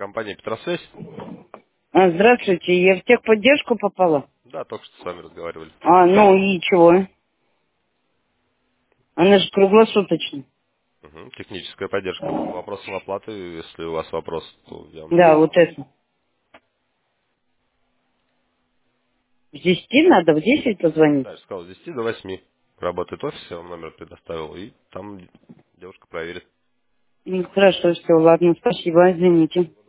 компания Петросвязь. Здравствуйте, я в техподдержку попала. Да, только что с вами разговаривали. Ну и чего? Она же круглосуточно. Мгм. Техническая поддержка по вопросам оплаты. Если у вас вопрос, то я могу... Да, вот это. В 10 надо, в 10 позвонить. Да, я же сказал, с 10 до 8 работает офис, я вам номер предоставил, и там девушка проверит. Хорошо, все, ладно, спасибо, извините.